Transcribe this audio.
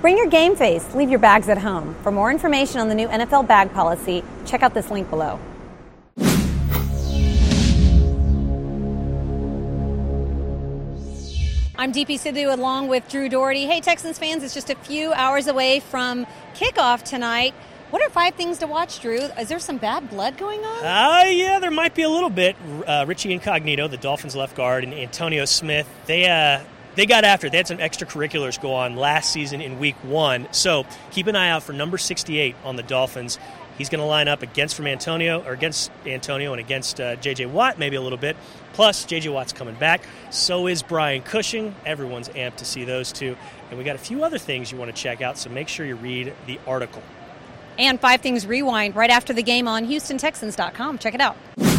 Bring your game face. Leave your bags at home. For more information on the new NFL bag policy, check out this link below. I'm DP Sidhu along with Drew Doherty. Hey, Texans fans, it's just a few hours away from kickoff tonight. What are 5 things to watch, Drew? Is there some bad blood going on? Yeah, there might be a little bit. Richie Incognito, the Dolphins left guard, and Antonio Smith, they got after it. They had some extracurriculars go on last season in week 1. So keep an eye out for number 68 on the Dolphins. He's going to line up against Antonio and against J.J. Watt maybe a little bit. Plus, J.J. Watt's coming back. So is Brian Cushing. Everyone's amped to see those two. And we got a few other things you want to check out, so make sure you read the article. And 5 Things Rewind right after the game on HoustonTexans.com. Check it out.